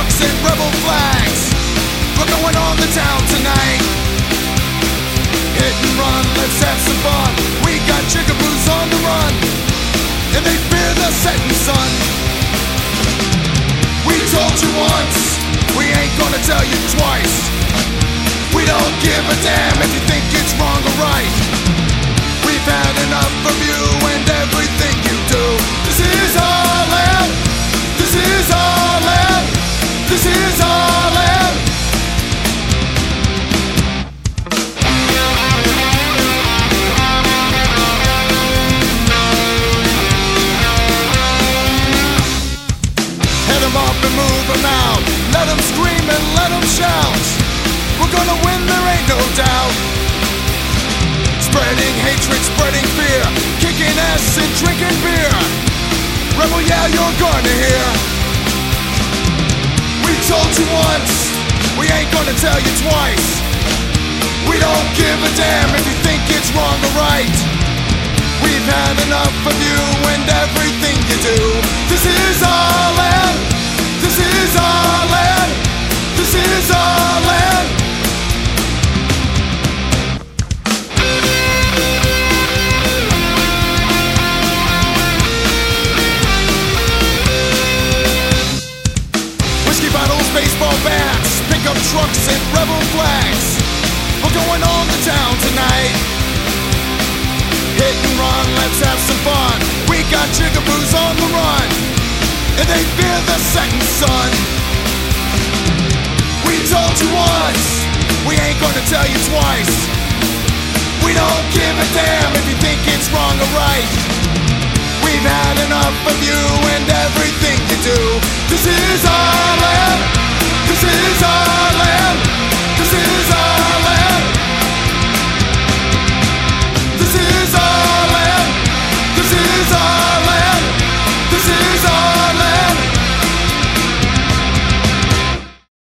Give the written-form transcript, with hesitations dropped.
trucks and rebel flags. We're going on the town tonight. Hit and run, let's have some fun. We got jigaboos on the run, and they fear the setting sun. We told you once, we ain't gonna tell you twice. We don't give a damn if you think it's wrong or right. We've had enough of you and everything you do. This is our land. This is our land. This is our land. Head 'em up and move 'em out. Let 'em scream and let 'em shout. We're gonna win, there ain't no doubt. Spreading hatred, spreading fear, kicking ass and drinking beer. Rebel, yeah, you're gonna hear. We told you once, we ain't gonna tell you twice. We don't give a damn if you think it's wrong or right. We've had enough of you and everything you do. This is our land. This is our land. This is our land. Baseball bats, pickup trucks and rebel flags. We're going on the town tonight. Hit and run, let's have some fun. We got jigaboos on the run, and they fear the setting sun. We told you once, we ain't gonna tell you twice. We don't give a damn if you think it's wrong or right. We've had enough of you and everything you do.